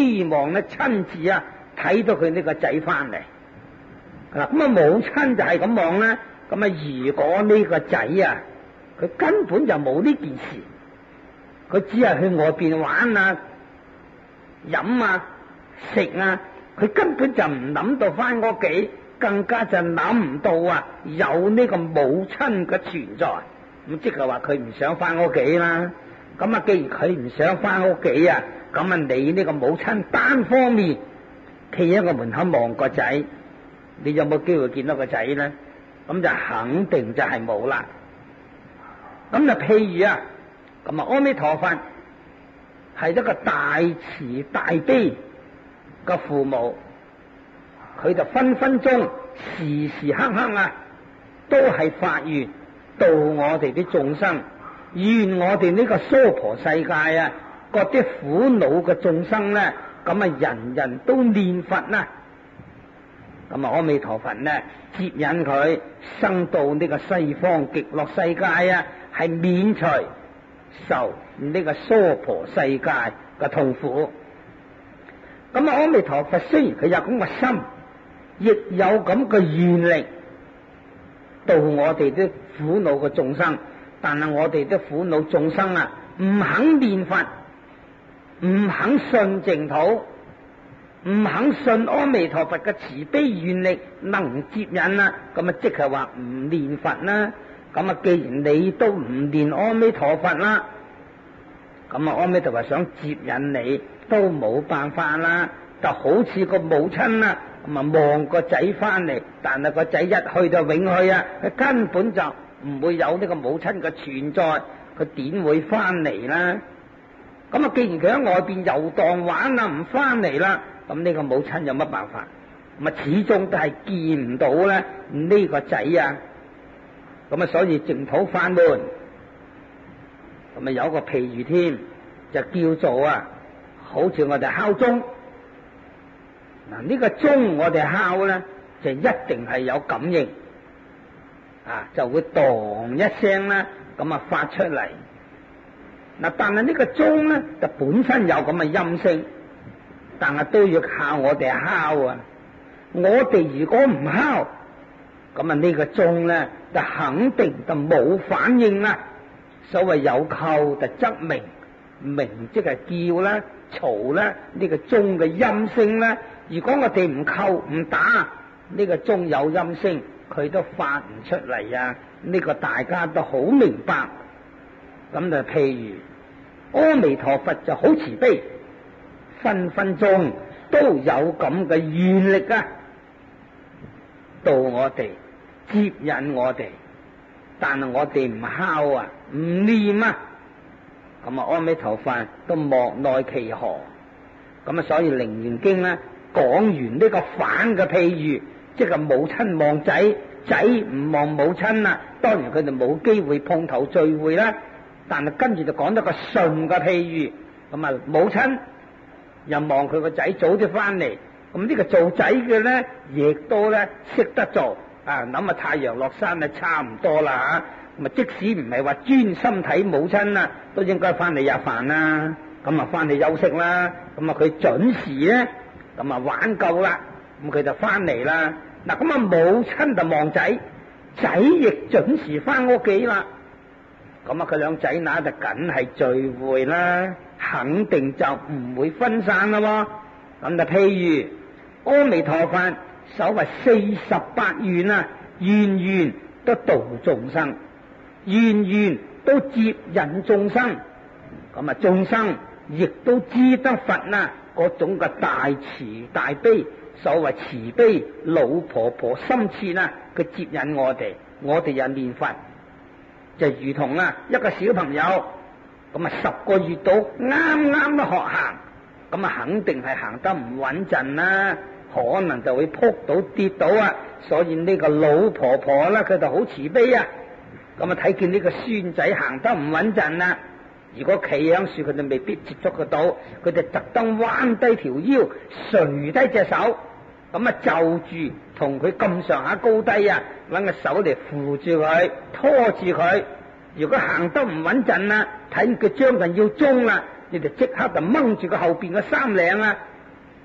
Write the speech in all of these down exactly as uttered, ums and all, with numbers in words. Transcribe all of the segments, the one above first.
希望咧親自啊睇到佢呢個仔翻嚟。嗱，咁啊母親就係咁望啦。咁啊如果呢個仔啊，佢根本就冇呢件事，佢只係去外邊玩啊、飲啊、食啊，佢根本就唔諗到翻屋企，更加就諗唔到啊有呢個母親嘅存在。咁即係話佢唔想翻屋企啦。咁啊既然佢唔想翻屋企啊，咁啊你呢個母親單方面企喺個門口望個仔，你有冇機會見到個仔呢？咁就肯定就係冇啦。咁就譬如啊，咁啊阿彌陀佛係一個大慈大悲嘅父母，佢就分分鐘時時刻刻啊都係發願度我哋啲眾生，願我哋呢個娑婆世界啊嗰啲苦惱嘅眾生咧，咁啊人人都念佛啦。咁啊阿彌陀佛咧接引佢生到呢個西方極樂世界啊，係免除受呢個娑婆世界嘅痛苦。咁啊阿彌陀佛雖然佢有咁嘅心，亦有咁嘅願力度我哋啲苦惱嘅眾生，但係我哋啲苦惱眾生啊唔肯念佛，唔肯信淨土，唔肯信阿彌陀佛嘅慈悲願力能接引啦，咁啊即係話唔念佛啦。咁啊既然你都唔念阿彌陀佛啦，咁啊阿彌陀佛想接引你都冇辦法啦。就好似個母親啦，咁啊望個仔翻嚟，但係個仔一去就永去啊，佢根本就唔會有呢個母親嘅存在，佢點會翻嚟啦？咁啊既然佢喺外邊遊蕩玩啊，唔翻嚟啦，咁呢個母親有乜辦法？咁啊始終都係見唔到咧呢個仔啊。咁啊所以淨土法門咁啊有個譬喻添，就叫做啊好似我哋敲鐘。嗱，呢個鐘我哋敲咧就一定係有感應啊，就會當一聲啦，咁啊發出嚟。嗱，但係呢個鐘咧就本身有咁嘅音聲，但係都要靠我哋敲啊。我哋如果唔敲，咁啊呢個鐘咧就肯定就冇反應啦。所謂有叩就則鳴，鳴即係叫啦、嘈啦，呢個鐘嘅音聲啦。如果我哋唔叩唔打，呢個鐘有音聲，佢都發唔出嚟啊！呢個大家都好明白。咁就譬如阿彌陀佛就好慈悲，分分鐘都有咁嘅願力啊，度我哋接引我哋，但係我哋唔敲啊，唔念啊，咁啊阿彌陀佛都莫奈其何。咁啊所以《楞嚴經》咧講完呢個反嘅譬喻，即係母親望仔，仔唔望母親啦，當然佢哋冇機會碰頭聚會啦。但係跟住就講咗個順嘅譬喻，咁啊母親又望佢個仔早啲翻嚟，咁呢個做仔嘅咧，亦都咧識得做啊，諗下太陽落山啊差唔多啦吓，咁啊即使唔係話專心睇母親啊，都應該翻嚟入飯啦，咁啊翻嚟休息啦，咁啊佢準時咧。咁啊玩夠啦，咁佢就翻嚟啦。嗱，咁啊母親就望仔，仔亦準時翻屋企啦。咁啊佢兩仔乸就梗係聚會啦，肯定就唔會分散啦。咁就譬如阿彌陀佛所謂四十八願啊，願願都度眾生，願願都接引眾生。咁啊眾生亦都知得佛啦。嗰種嘅大慈大悲，所謂慈悲老婆婆心切啦，佢接引我哋，我哋又念佛，就如同啦一個小朋友咁啊十個月到啱啱都學行，咁啊肯定係行得唔穩陣啦，可能就會撲到跌倒啊。所以呢個老婆婆啦，佢就好慈悲啊。咁啊睇見呢個孫仔行得唔穩陣啦，如果企喺樹，佢就未必接觸得到，佢就特登彎低條腰，垂低隻手，咁啊就住同佢咁上下高低啊，揾個手嚟扶住佢，拖住佢。如果行得唔穩陣啦，睇佢將近要中啦，你就即刻就掹住佢後邊嘅衫領啦，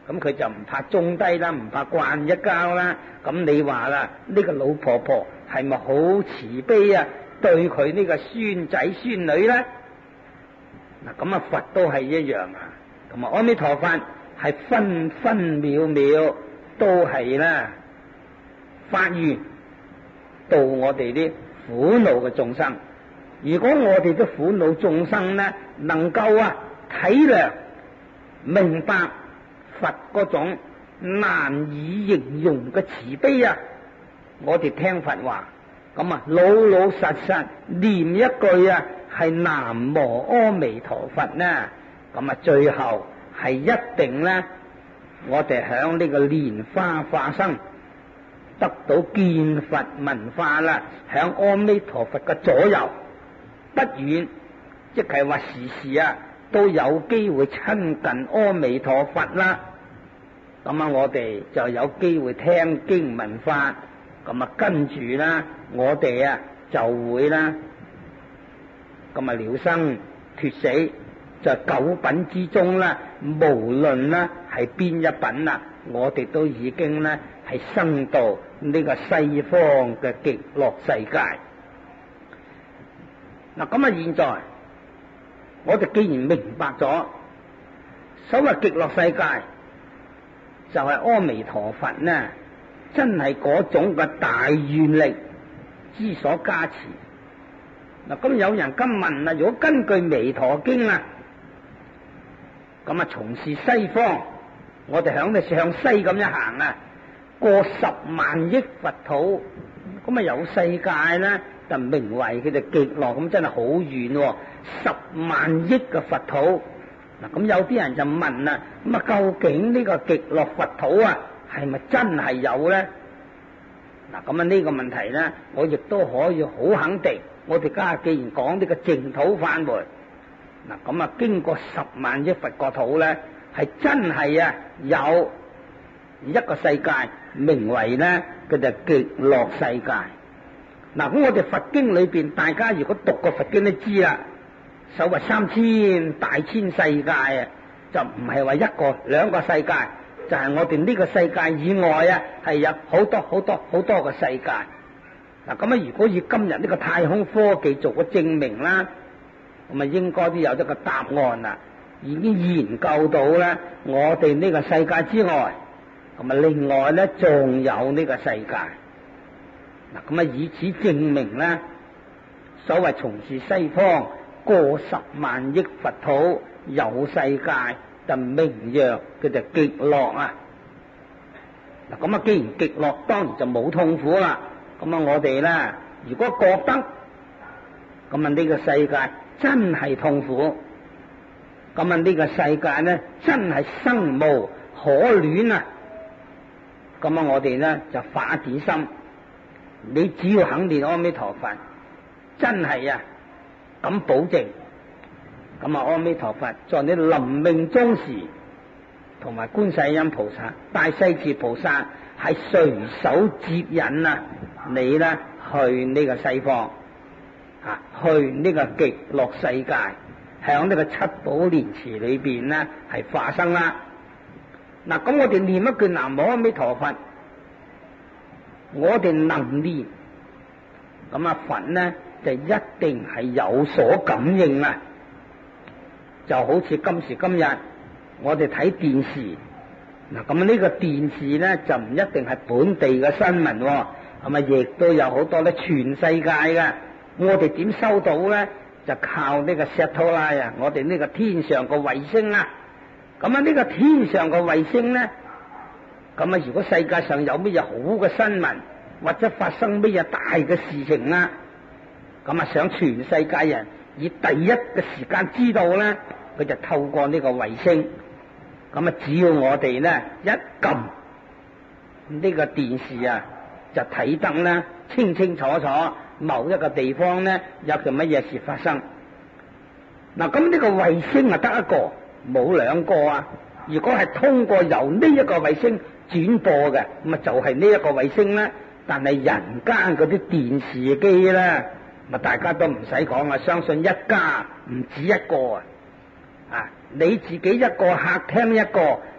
咁佢就唔怕中低啦，唔怕慣一交啦。咁你話啦，呢個老婆婆係咪好慈悲啊？對佢呢個孫仔孫女咧？嗱，咁啊佛都係一樣啊。咁啊阿彌陀佛係分分秒秒都係啦發願度我哋啲苦惱嘅眾生。如果我哋啲苦惱眾生咧，能夠啊體諒明白佛嗰種難以形容嘅慈悲啊，我哋聽佛話，咁啊老老實實念一句啊係南無阿彌陀佛呢，咁啊最後係一定咧，我哋響呢個蓮花化生得到見佛聞法啦，響阿彌陀佛嘅左右不遠，即係話時時啊都有機會親近阿彌陀佛啦。咁啊我哋就有機會聽經聞法，咁啊跟住啦我哋啊就會啦咁啊了生脫死，就九品之中啦，無論啦係邊一品啦，我哋都已經咧係生到呢個西方嘅極樂世界。嗱，咁啊現在我哋既然明白咗所謂極樂世界就係阿彌陀佛呢，真係嗰種嘅大願力之所加持。嗱，咁有人今問啊，如果根據彌陀經啊，咁啊從事西方，我哋響度向西咁樣行啊，過十萬億佛土，咁啊有世界咧，就名為佢哋極樂，咁真係好遠，十萬億嘅佛土。嗱，咁有啲人就問啦，咁啊究竟呢個極樂佛土啊係咪真係有咧？嗱，咁啊呢個問題咧，我亦都可以好肯定，我哋家下既然講呢個淨土範圍，嗱咁啊經過十萬億佛國土咧，係真係啊有一個世界名為咧佢就極樂世界。嗱，咁我哋佛經裏邊，大家如果讀過佛經都知啦，所謂三千大千世界啊，就唔係話一個兩個世界，就係我哋呢個世界以外啊，係有好多好多好多個世界。嗱，咁啊，如果以今日呢個太空科技做個證明啦，咁啊應該都有一個答案啦，已經研究到咧，我哋呢個世界之外，咁啊另外咧仲有呢個世界。嗱，咁啊以此證明咧，所謂從事西方過十萬億佛土有世界，就名曰佢就極樂啊。嗱，咁啊既然極樂，當然就冇痛苦啦。咁啊我哋咧如果覺得咁啊呢個世界真係痛苦，咁啊呢個世界咧真係生無可戀啊，咁啊我哋咧就發點心，你只要肯念阿彌陀佛，真係啊咁保證，咁啊阿彌陀佛在你臨命終時，同埋觀世音菩薩、大勢至菩薩係隨手接引啊你咧去呢個西方啊，去呢個極樂世界，響呢個七寶蓮池裏邊咧係化生啦。嗱，咁我哋念一句南無阿彌陀佛，我哋能念，咁啊佛呢就一定係有所感應啊。就好似今時今日我哋睇電視，嗱咁呢個電視呢就唔一定係本地嘅新聞，係咪亦都有好多咧全世界嘅？我哋點收到呢？就靠呢個 satellite 啊，我哋呢個天上個衛星啊。咁啊呢個天上個衛星呢，咁啊如果世界上有乜嘢好嘅新聞，或者發生乜嘢大嘅事情啊，咁啊想全世界人以第一嘅時間知道呢，佢就透過呢個衛星。咁啊只要我哋呢一撳呢個電視啊，就睇得呢清清楚楚某一個地方呢有件乜嘢事發生。嗱，咁呢個衛星啊得一個，冇兩個啊。如果係通過由呢一個衛星轉播嘅，咁啊就係呢一個衛星啦。但係人間嗰啲電視機咧，咪大家都唔使講啊，相信一家唔止一個啊。啊，你自己一個，客廳一個，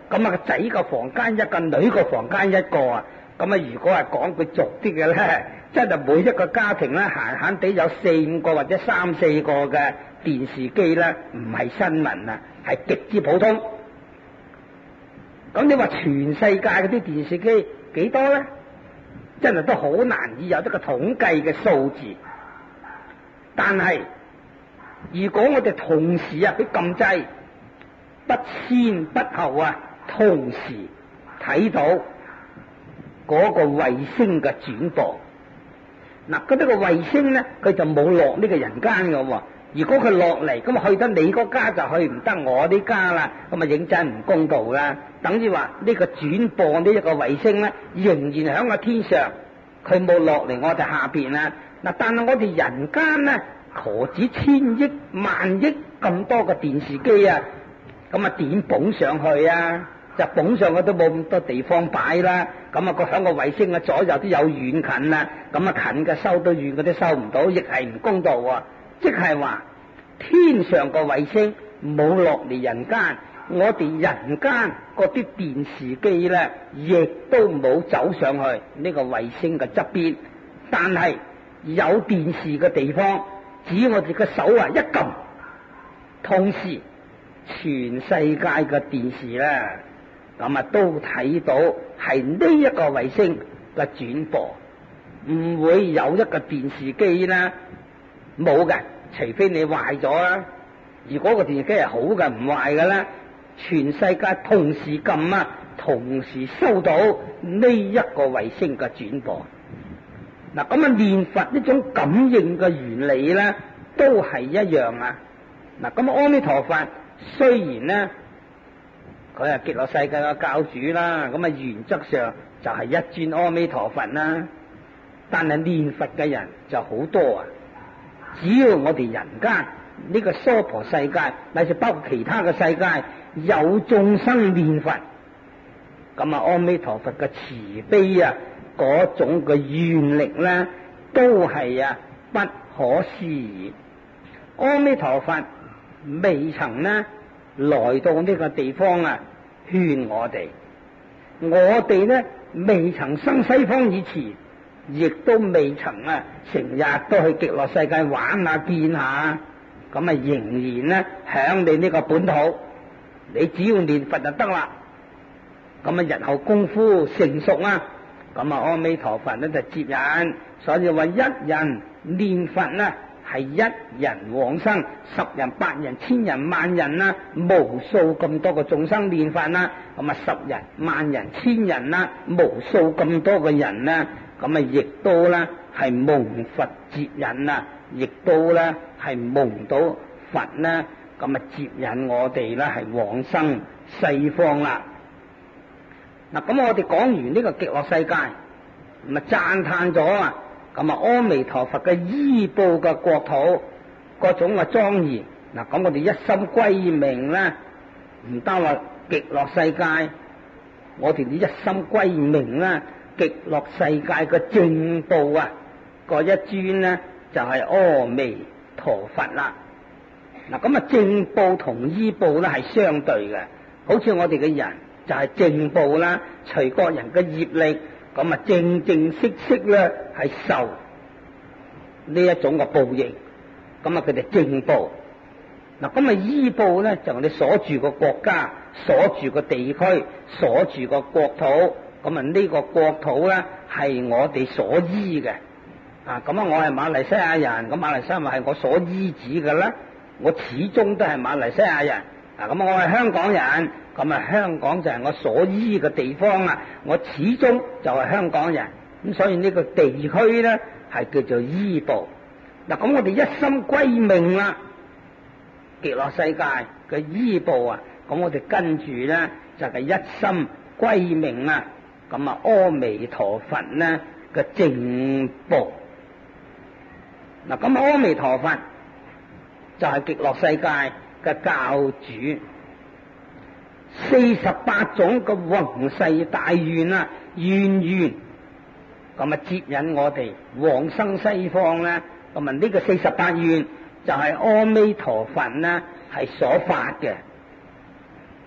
咁啊個仔個房間一個，女個房間一個啊。咁啊，如果係講句俗啲嘅咧，真係每一個家庭咧，閒閒地有四五個或者三四個嘅電視機咧，唔係新聞啊，係極之普通。咁你話全世界嗰啲電視機幾多咧？真係都好難以有一個統計嘅數字。但係如果我哋同時啊，俾撳掣，不先不後啊，同時睇到嗰個衛星嘅轉播，嗱，嗰啲個衛星咧，佢就冇落呢個人間嘅。如果佢落嚟，咁啊去得你嗰家就去唔得我呢家啦，咁啊認真唔公道啦。等於話呢個轉播呢一個衛星咧，仍然響個天上，佢冇落嚟我哋下邊啊。嗱，但係我哋人間咧，何止千億萬億咁多個電視機啊？咁啊點捧上去啊？就捧上去都冇咁多地方擺啦。咁啊個響個衛星嘅左右都有遠近啦。咁啊近嘅收到，遠嘅都收唔到，亦係唔公道啊！即係話天上個衛星冇落嚟人間，我哋人間嗰啲電視機咧，亦都冇走上去呢個衛星嘅側邊。但係有電視嘅地方，只要我哋嘅手啊一撳，同時全世界嘅電視咧，咁啊都睇到係呢一個衛星嘅轉播，唔會有一個電視機啦。冇嘅，除非你壞咗啦。如果個電視機係好嘅，唔壞嘅啦，全世界同時撳啊，同時收到呢一個衛星嘅轉播。嗱，咁啊念佛呢種感應嘅原理咧，都係一樣啊。嗱，咁阿彌陀佛雖然咧，佢係極樂世界嘅教主啦，咁啊原則上就係一尊阿彌陀佛啦，但係念佛嘅人就好多啊。只要我哋人間呢個娑婆世界，乃至包括其他嘅世界，有眾生念佛，咁啊阿彌陀佛嘅慈悲啊，嗰種嘅願力咧，都係啊不可思議。阿彌陀佛未曾呢來到呢個地方啊，勸我哋，我哋呢未曾生西方以前，亦都未曾啊，成日都去極樂世界玩下見下，咁啊仍然呢響你呢個本土，你只要念佛就得啦。咁啊日後功夫成熟啊，咁啊阿彌陀佛呢就接引，所以話一人念佛呢係一人往生，十人百人千人萬人啦，無數咁多個眾生念佛啦，咁啊十人萬人千人啦，無數咁多個人啦。咁啊，亦都咧係蒙佛接引啊，亦都咧係蒙到佛咧，咁啊接引我哋咧係往生西方啦。嗱，咁我哋講完呢個極樂世界，咁啊讚嘆咗啊，咁啊阿彌陀佛嘅依報嘅國土各種嘅莊嚴。嗱，咁我哋一心歸命咧，唔單話極樂世界，我哋啲一心歸命啦。極樂世界嘅正報啊，嗰一尊呢就係、是、阿彌陀佛啦。嗱，咁啊正報同依報咧係相對嘅，好似我哋嘅人就係正報啦，隨各人嘅業力，咁啊正正式式咧係受呢一種嘅報應，咁啊佢哋正報。嗱，咁啊依報咧就係你所住個國家、所住個地區、所住個國土。咁啊呢個國土咧係我哋所依嘅，啊咁啊我係馬來西亞人，咁馬來西亞咪係我所依止嘅啦，我始終都係馬來西亞人，啊咁我係香港人，咁啊香港就係我所依嘅地方啊，我始終就係香港人，咁所以呢個地區咧係叫做依報。嗱，咁我哋一心歸命啦，極樂世界嘅依報啊，咁我哋跟住咧就係一心歸命啊。咁啊，阿彌陀佛呢嘅正報。嗱，咁阿彌陀佛就係極樂世界嘅教主，四十八種嘅宏誓大願啊，願願咁啊接引我哋往生西方咧。咁啊呢個四十八願就係阿彌陀佛呢係所發嘅。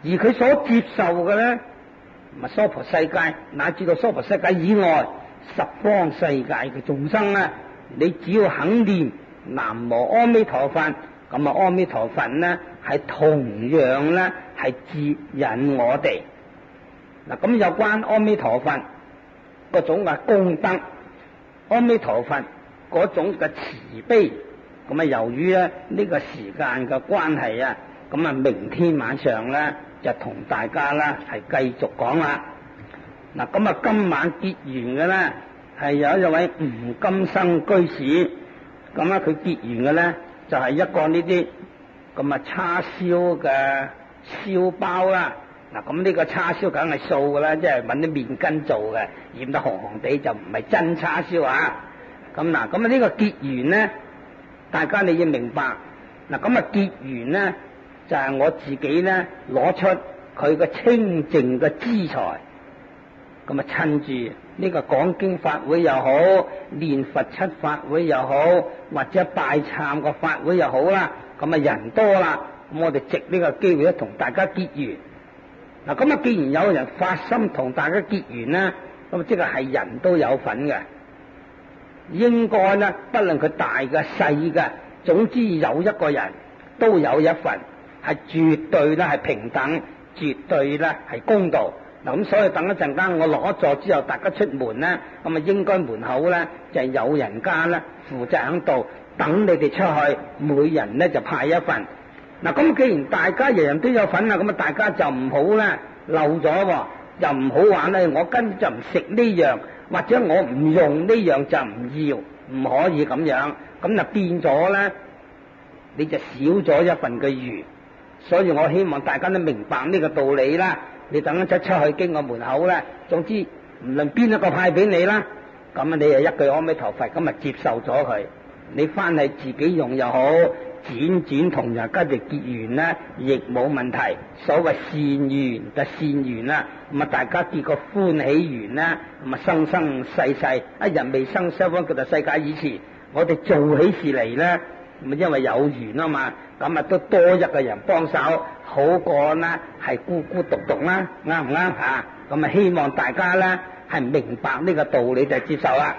而佢所接受嘅咧，咪娑婆世界乃至到娑婆世界以外十方世界嘅眾生咧，你只要肯念南無阿彌陀佛，咁啊阿彌陀佛咧係同樣咧係接引我哋。嗱，咁有關阿彌陀佛嗰種嘅功德，阿彌陀佛嗰種嘅慈悲，咁啊由於咧呢個時間嘅關係啊，咁啊明天晚上咧就同大家啦係繼續講啦。嗱，咁啊今晚結緣嘅咧係有一位吳金生居士，咁啊佢結緣嘅咧就係、是、一個呢啲咁啊叉燒嘅燒包啦。嗱，咁呢個叉燒梗係素噶啦，即係搵啲麵筋做嘅，染得紅紅地就唔係真叉燒啊。咁嗱，咁啊呢個結緣咧，大家你要明白。嗱，咁啊結緣咧就係、是、我自己咧攞出佢個清淨嘅資財，咁啊趁住呢個講經法會又好，念佛七法會又好，或者拜懺個法會又好啦，咁啊人多啦，咁我哋藉呢個機會咧同大家結緣。嗱，咁啊，既然有人發心同大家結緣啦，咁即係係人都有份嘅，應該咧，不論佢大嘅細嘅，總之有一個人都有一份，係絕對咧係平等，絕對咧係公道。嗱，咁所以等一陣間我落咗座之後，大家出門咧，咁啊應該門口咧就係有人家咧負責喺度等你哋出去，每人咧就派一份。嗱，咁既然大家人人都有份啦，咁啊大家就唔好咧漏咗，又唔好話咧我根本就唔食呢樣，或者我唔用呢樣就唔要，唔可以咁樣，咁就變咗咧，你就少咗一份嘅緣。所以我希望大家都明白呢個道理啦。你等一出出去經過門口咧，總之唔論邊一個派俾你啦，咁啊你就一句阿彌陀佛，咁啊接受咗佢，你翻去自己用又好。輾轉同人家哋結緣咧，亦冇問題。所謂善緣就善緣啦，咁啊大家結個歡喜緣啦，咁啊生生世世一日未生西方極樂世界以前，我哋做起事嚟咧，咁啊因為有緣啊嘛，咁啊都多一個人幫手，好過啦係孤孤獨獨啦，啱唔啱啊？咁啊希望大家咧係明白呢個道理就接受啦。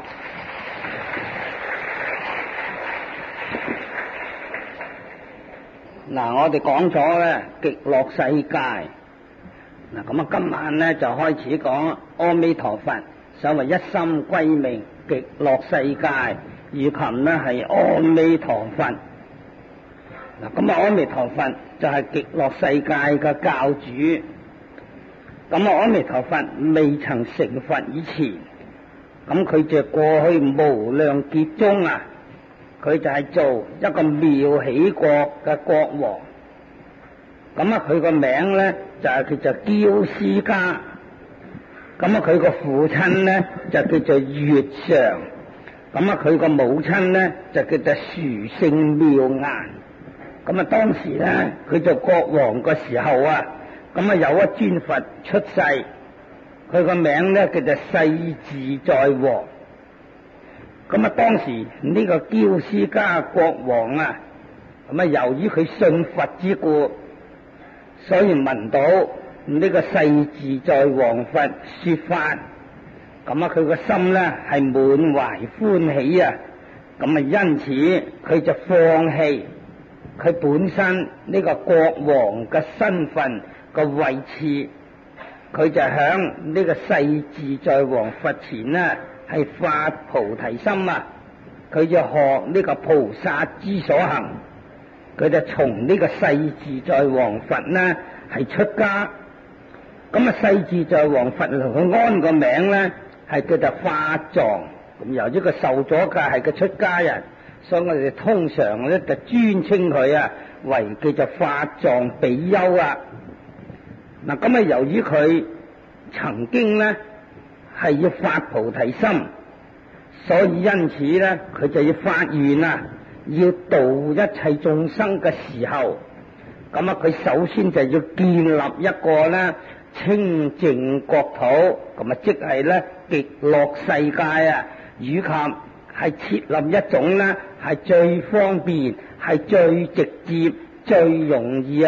嗱，我哋講咗咧極樂世界，嗱咁啊，今晚咧就開始講阿彌陀佛，所謂一心歸命極樂世界，以及咧係阿彌陀佛。嗱，咁啊，阿彌陀佛就係極樂世界嘅教主。咁啊，阿彌陀佛未曾成佛以前，咁佢就過去無量劫中啊。佢就係做一個妙喜國嘅國王，咁啊佢個名咧就係叫做憍尸迦，咁啊佢個父親咧就叫做月常，咁啊佢個母親咧就叫做殊勝妙顏，咁啊當時咧佢做國王嘅時候啊，咁啊有一尊佛出世，佢個名咧叫做世自在王。咁啊，當時呢個憍尸迦國王啊，咁啊，由於佢信佛之故，所以聞到呢個世自在王佛說法，咁啊，佢個心咧係滿懷歡喜啊！咁啊，因此佢就放棄佢本身呢個國王嘅身份個位置，佢就響呢個世自在王佛前呢。係發菩提心啊！佢就學呢個菩薩之所行，佢就從呢個世自在王佛呢係出家。咁啊，世自在王佛同佢安個名呢係叫做法藏。咁由於佢受咗戒係個出家人，所以我哋通常咧就尊稱佢啊為叫做法藏比丘啊。嗱，咁啊，由於佢曾經呢。係要發菩提心，所以因此咧，佢就要發願啊，要度一切眾生嘅時候，咁啊，佢首先就要建立一個咧清淨國土，咁啊，即係咧極樂世界啊，以及係設立一種咧係最方便、係最直接、最容易啊，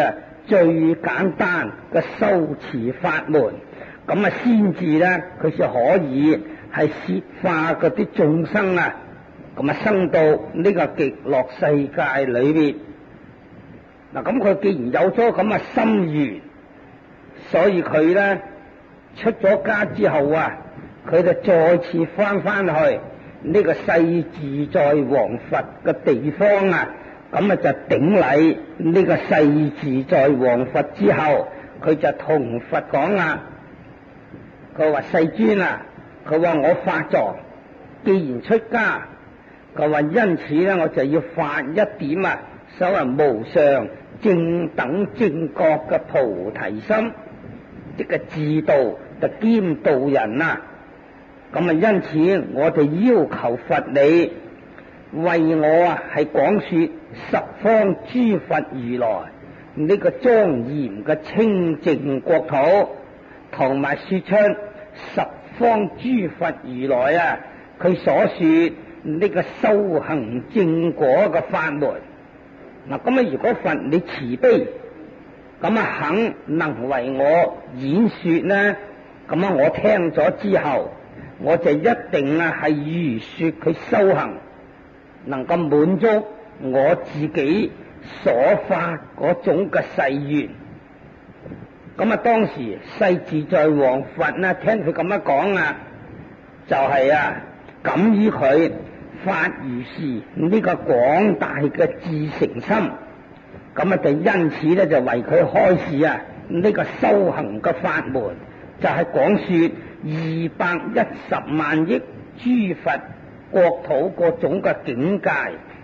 最簡單嘅修持法門，咁啊先至咧佢就可以係攝化嗰啲眾生啊，咁啊生到呢個極樂世界裏邊。嗱，咁佢既然有咗咁嘅心願，所以佢咧出咗家之後啊，佢就再次翻翻去呢個世自在王佛嘅地方啊，咁啊就頂禮呢個世自在王佛之後，佢就同佛講啊，佢話世尊啊，佢話我發藏，既然出家，佢話因此咧我就要發一點啊，所謂無上正等正覺嘅菩提心，即係自度就兼度人啊。咁啊，因此我哋要求佛你為我啊係講說十方諸佛如來呢個莊嚴嘅清淨國土，同埋說出十方諸佛如來啊佢所說呢個修行正果嘅法門。嗱，咁啊，如果佛你慈悲，咁啊肯能為我演說呢，咁啊我聽咗之後，我就一定啊係如說佢修行，能夠滿足我自己所發嗰種嘅誓願。咁啊，當時世自在王佛呢，聽佢咁樣講啊，就係、是、啊感於佢發如是呢個廣大嘅至誠心，咁啊就因此咧就為佢開示啊呢、這個修行嘅法門，就係、是、講說二百一十萬億諸佛國土各種嘅境界。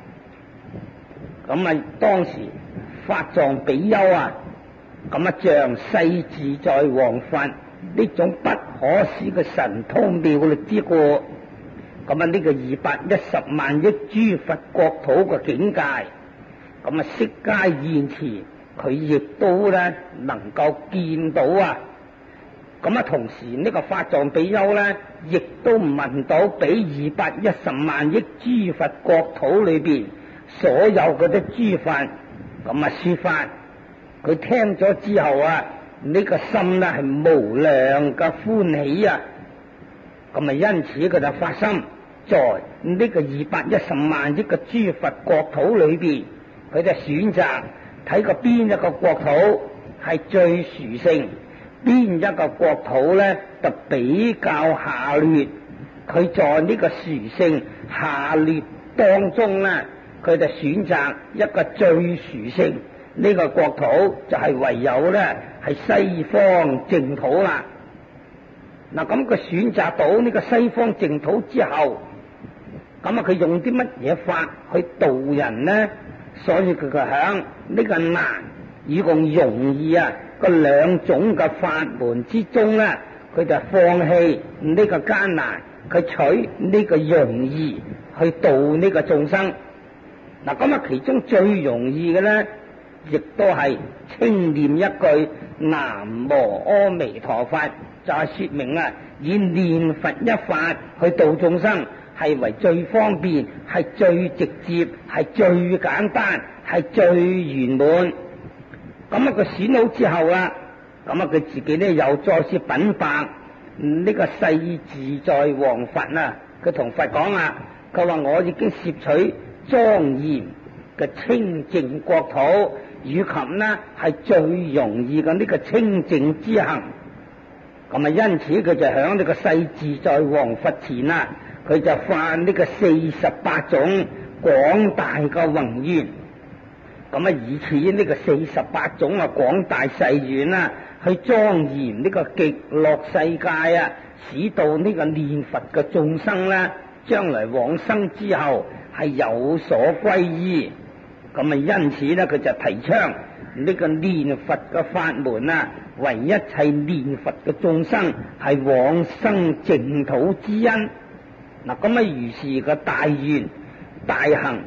咁啊當時法藏比丘啊，咁啊像世自在王佛呢種不可思嘅神通妙力之過，咁啊呢個二百一十萬億諸佛國土嘅境界，咁啊悉皆現前，佢亦都咧能夠見到啊。咁啊同時呢個法藏比丘咧，亦都聞到比二百一十萬億諸佛國土裏邊所有嗰啲諸佛咁啊說法，佢聽咗之後啊，呢、這個心咧係無量嘅歡喜啊。咁啊因此佢就發心在呢個二百一十萬億嘅諸佛國土裏邊，佢就選擇睇個邊一個國土係最殊勝，邊一個國土咧就比較下劣。佢在呢個殊勝下劣當中咧，佢就選擇一個最殊勝呢個國土，就係唯有咧係西方淨土啦。嗱，咁佢選擇到呢個西方淨土之後，咁啊佢用啲乜嘢法去度人呢？所以佢就響呢個難以共容易啊個兩種嘅法門之中咧，佢就放棄呢個艱難，佢取呢個容易去度呢個眾生。嗱，咁啊其中最容易嘅咧，亦都係清念一句南無阿彌陀佛，就係說明啊，以念佛一法去度眾生係為最方便，係最直接，係最簡單，係最圓滿。咁啊佢選好之後啦，咁啊佢自己咧又再次稟白呢個世自在王佛啊，佢同佛講啊，佢話我已經攝取莊嚴嘅清淨國土，以及呢係最容易嘅呢個清淨之行。咁啊因此佢就響呢個世自在王佛前啊，佢就發呢個四十八種廣大嘅宏願。咁啊以此呢個四十八種啊廣大誓願啊，去莊嚴呢個極樂世界啊，使到呢個念佛嘅眾生啦，將來往生之後係有所歸依。咁啊因此咧佢就提倡呢個念佛嘅法門啊，為一切念佛嘅眾生係往生淨土之因。嗱，咁啊如是個大願大行，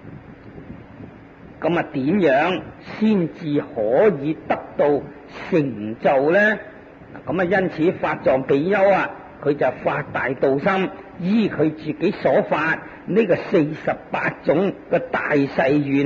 咁啊點樣先至可以得到成就呢？咁啊因此法藏比丘啊，佢就發大道心，依佢自己所發呢個四十八種嘅大誓願啊，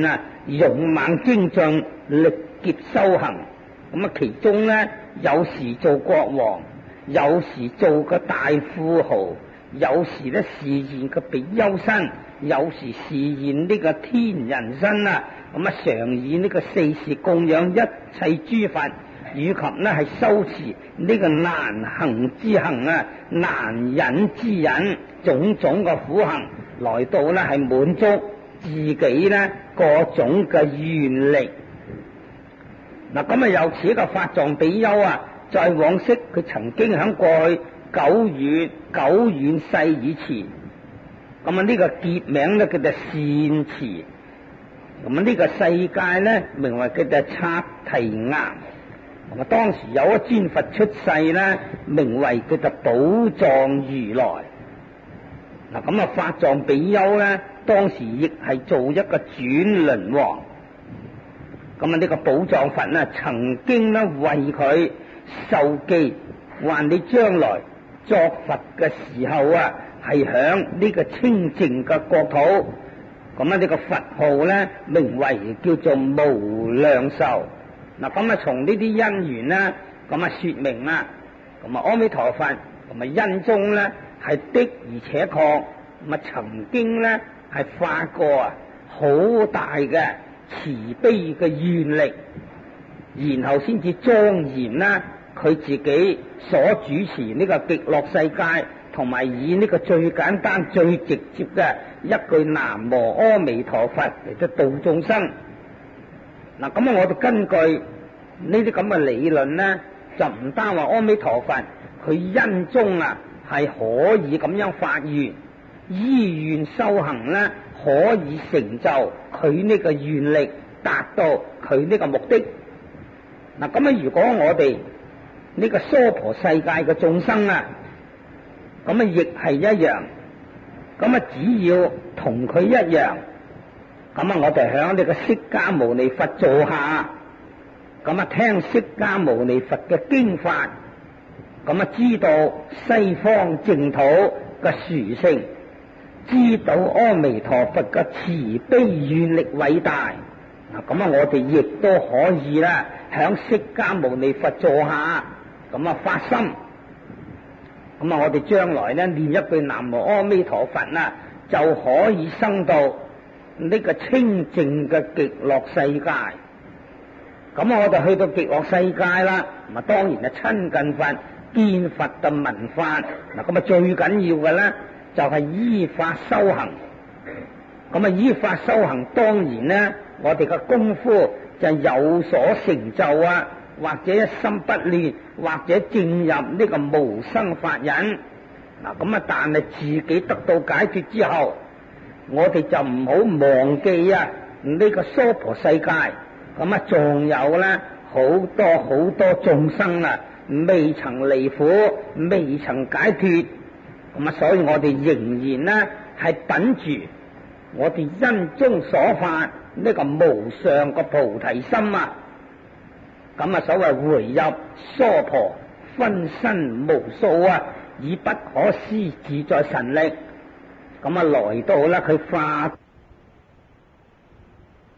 勇猛精進，力劫修行。咁啊，其中咧有時做國王，有時做個大富豪，有時咧示現個比丘身，有時示現呢個天人身啊。咁啊，常以呢個四事供養一切諸佛，以及呢係修持呢個難行之行啊，難忍之忍，種種嘅苦行，來到呢係滿足自己呢各種嘅願力。嗱，咁啊，有此一個法藏比丘啊，在往昔佢曾經喺過去久遠久遠世以前，咁啊呢個劫名呢叫做善持。咁啊呢個世界咧名為叫做剎提岩。咁啊當時有一尊佛出世咧，名為叫做寶藏如來。嗱，咁啊法藏比丘咧，當時亦係做一個轉輪王。咁啊呢個寶藏佛呢，曾經咧為佢授記，話你將來作佛嘅時候啊，係響呢個清淨嘅國土。咁啊呢個佛號咧，名為叫做無量壽。嗱，咁啊從呢啲因緣啦，咁啊說明啦，咁啊阿彌陀佛，咁啊因中咧係的而且確，咁啊曾經咧係發過啊好大嘅慈悲嘅願力，然後先至莊嚴啦佢自己所主持呢個極樂世界，同埋以呢個最簡單最直接嘅一句南無阿彌陀佛嚟到度眾生。嗱，咁啊我哋根據呢啲咁嘅理論咧，就唔單話阿彌陀佛佢因中啊係可以咁樣發願，依願修行咧可以成就佢呢個願力，達到佢呢個目的。嗱，咁啊如果我哋呢個娑婆世界嘅眾生啊，咁啊亦係一樣，咁啊只要同佢一樣，咁啊我哋響呢個釋迦牟尼佛座下，咁啊聽釋迦牟尼佛嘅經法，咁啊知道西方淨土嘅殊勝，知道阿彌陀佛嘅慈悲願力偉大。嗱，咁啊我哋亦都可以啦，響釋迦牟尼佛座下，咁啊發心。咁啊，我哋將來咧念一句南無阿彌陀佛啦，就可以生到呢個清淨嘅極樂世界。咁我哋去到極樂世界啦，咁啊當然係親近佛、見佛嘅聞法。嗱，咁啊最緊要嘅咧就係依法修行。咁啊依法修行，當然咧我哋嘅功夫就有所成就啊。或者一心不亂，或者進入呢個無生法忍。嗱，咁啊，但係自己得到解脫之後，我哋就唔好忘記啊呢個娑婆世界。咁啊，仲有咧好多好多眾生啊，未曾離苦，未曾解脫。咁啊，所以我哋仍然咧係等住我哋因中所發呢個無上個菩提心啊。咁啊，所謂回入娑婆，分身無數啊，以不可思自在神力，咁啊來到啦佢化。